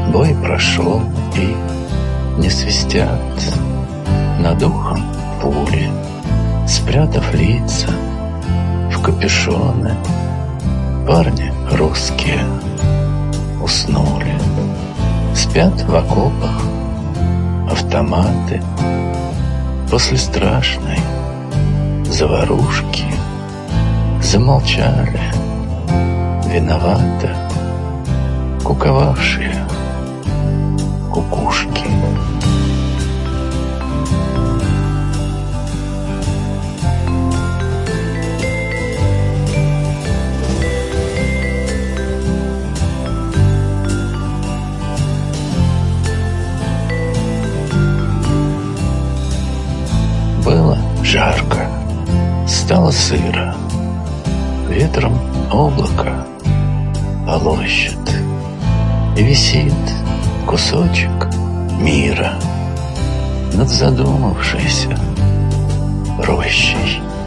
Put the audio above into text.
Бой прошел, и не свистят над ухом пули, спрятав лица в капюшоны. Парни русские уснули, спят в окопах автоматы. После страшной заварушки замолчали, виновато куковавшие кукушки. Было жарко, стало сыро, ветром облако полощет, и висит кусочек мира над задумавшейся рощей.